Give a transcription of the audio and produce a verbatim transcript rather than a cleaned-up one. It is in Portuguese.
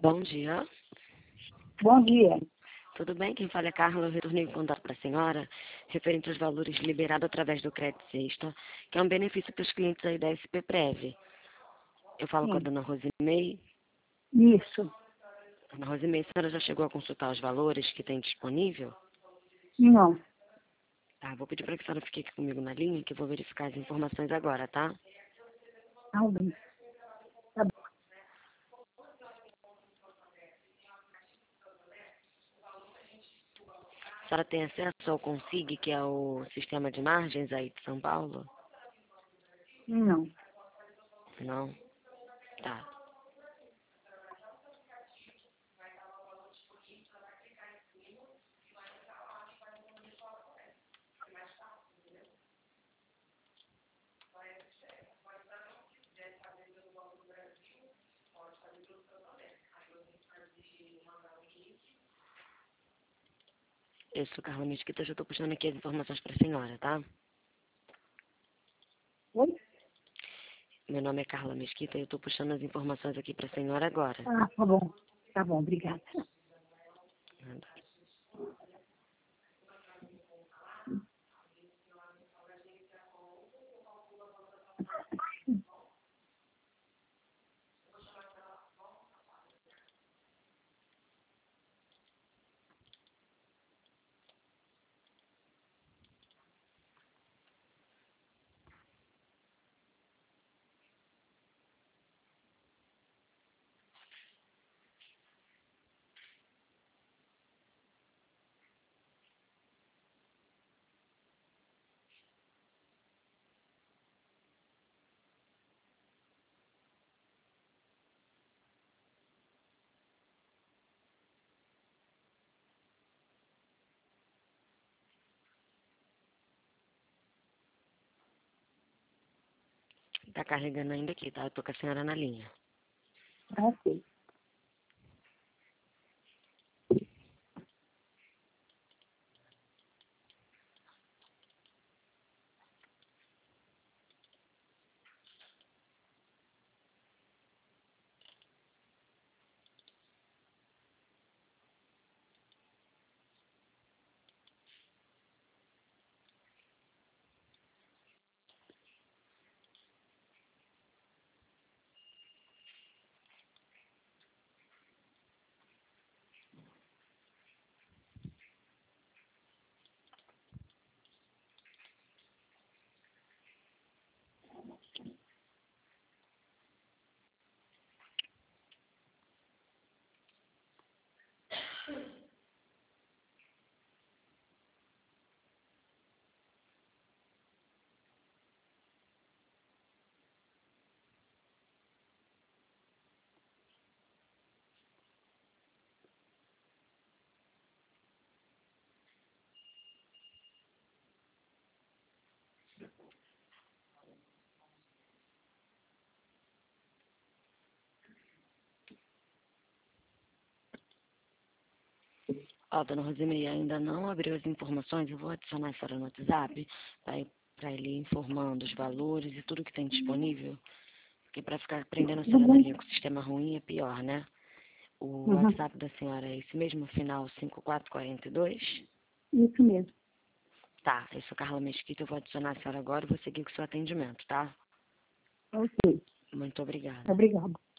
Bom dia. Bom dia. Tudo bem? Quem fala é Carla. Eu retornei o contato para a senhora referente aos valores liberados através do Crédito Sexta, que é um benefício para os clientes aí da S P Prev. Eu falo com a Sim. dona Rosimei. Isso. Dona Rosimei, a senhora já chegou a consultar os valores que tem disponível? Não. Tá, vou pedir para que a senhora fique aqui comigo na linha, que eu vou verificar as informações agora, tá? Tá bem. Tá bom. A senhora tem acesso ao Consig, que é o sistema de margens aí de São Paulo? Não. Não? Tá. Eu sou Carla Mesquita, já estou puxando aqui as informações para a senhora, tá? Oi? Meu nome é Carla Mesquita e eu estou puxando as informações aqui para a senhora agora. Ah, tá bom. Tá bom, obrigada. Tá carregando ainda aqui, tá? Eu tô com a senhora na linha. Ah, ok. Ó, dona Rosemary ainda não abriu as informações. Eu vou adicionar a senhora no WhatsApp para ele ir informando os valores e tudo que tem disponível. Porque para ficar prendendo a Tudo senhora na bem? linha com o sistema ruim é pior, né? O Uhum. WhatsApp da senhora é esse mesmo, final cinco quatro quatro dois? Isso mesmo. Tá, eu sou Carla Mesquita, eu vou adicionar a senhora agora e vou seguir com o seu atendimento, tá? Ok. Muito obrigada. Obrigada.